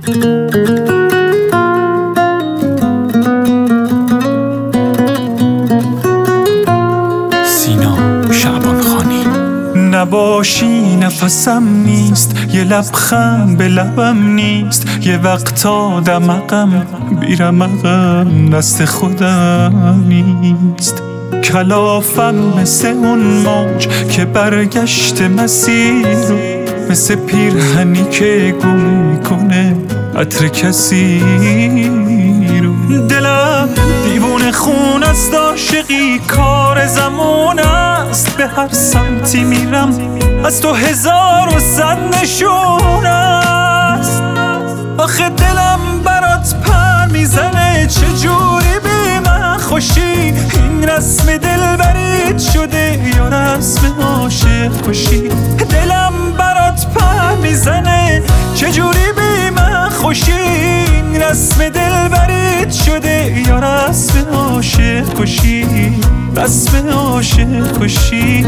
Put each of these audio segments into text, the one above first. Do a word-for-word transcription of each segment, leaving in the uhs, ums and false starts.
نباشی نفسم نیست، یه لبخند به لبم نیست، یه وقتا دمقم بیرمقم دست خودم نیست. کلافم مثل اون موج که برگشت مسیر رو، مثل پیرهنی که گم میکنه عطر کسی رو. دلم دیوونه خون است، عاشقی کار زمان است، به هر سمتی میرم از تو هزار و صد نشون است. آخه دلم برات پر میزنه، چجوری بی من خوشی؟ این رسم دلبریت شده یا رسم عاشق کشی؟ دلم برات پر میزنه، چجوری بی من خوشی؟ این رسم دلبریت شده یا رسم عاشق کشی؟ رسم عاشق کشی.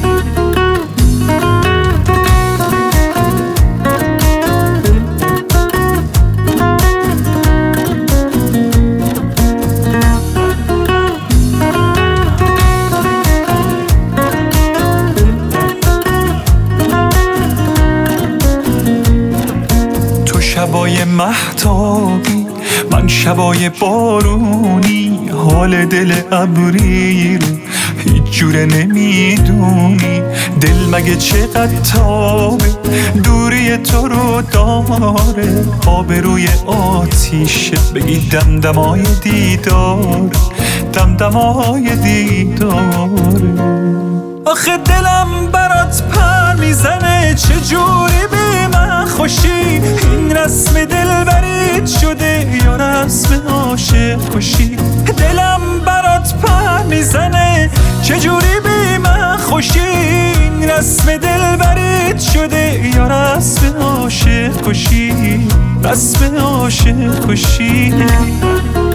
شبای مهتابی، من شبای بارونی، حال دل ابری رو هیچ جوره نمیدونی. دل مگه چقدر تابه، دوری تو رو داره، آب روی آتیشه بگی دمدمای دیدار، دمدمای دیداره. آخه دلم برات پر میزنه، چجوری بی من خوشی؟ این رسم دلبریت شده یا رسم عاشق کشی؟ دلم برات پر میزنه، چجوری بی من خوشی؟ این رسم دلبریت شده یا رسم عاشق کشی؟ رسم عاشق کشی.